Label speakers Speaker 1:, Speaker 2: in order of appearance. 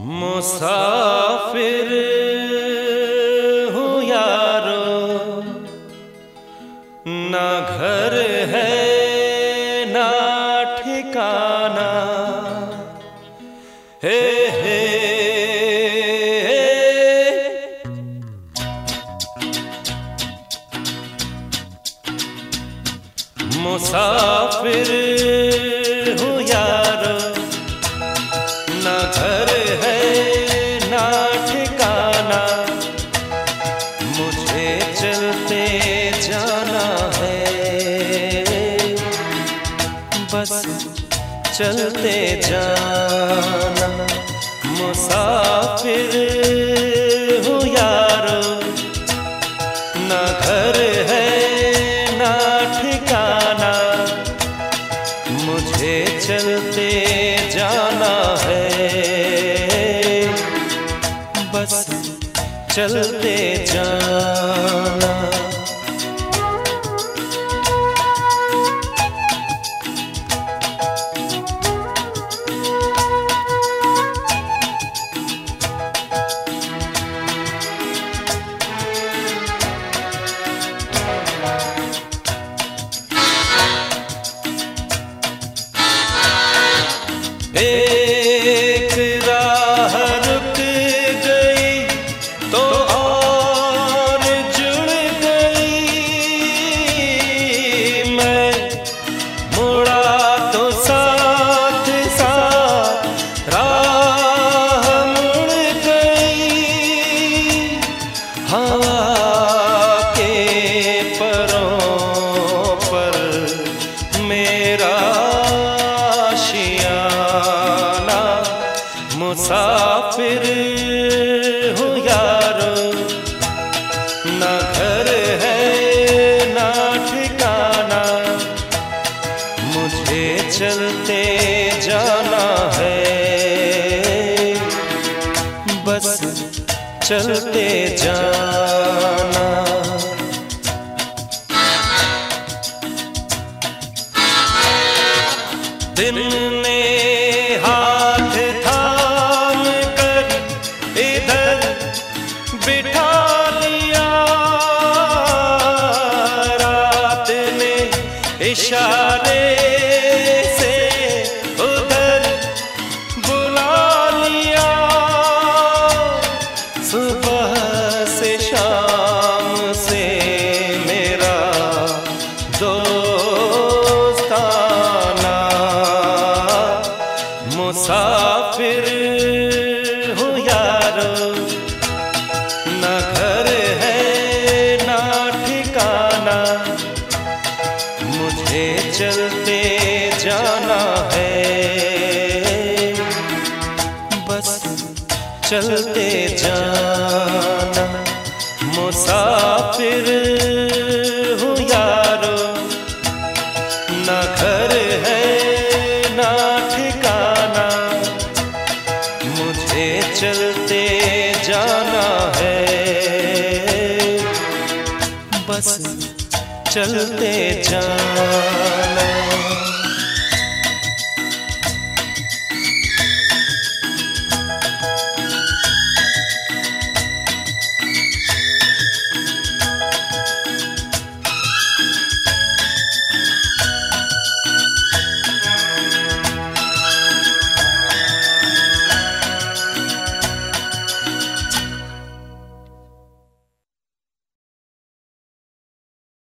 Speaker 1: मुसाफिर हूँ यारो, ना घर है ना ठिकाना। हे हे मुसाफिर हूँ यारो, ना घर है ना ठिकाना। मुझे चलते जाना है, बस चलते जाना। मुसाफिर हूँ यारो, ना घर है ना ठिकाना। मुझे चलते जाना है, बस चलते जाना। एक राह रुक गई तो और जुड़ गई। मैं मुड़ा तो साथ साथ राह मुड़ गई। हवा के परों पर मेरा मुसाफिर हूँ यारो, ना घर है ना ठिकाना। मुझे चलते जाना है, बस चलते जाना। दिन ने हाथ थाम कर इधर बिठा लिया, रात ने इशारे से उधर बुला लिया। सुबह से शाम से मेरा दोस्ताना। मुसाफिर हूँ यारो, ना घर है ना ठिकाना। मुझे चलते जाना है, बस चलते जाना। मुसाफिर हूँ यारो, ना घर है ना ठिकाना। मुझे चलते जाना है, बस चलते जाना।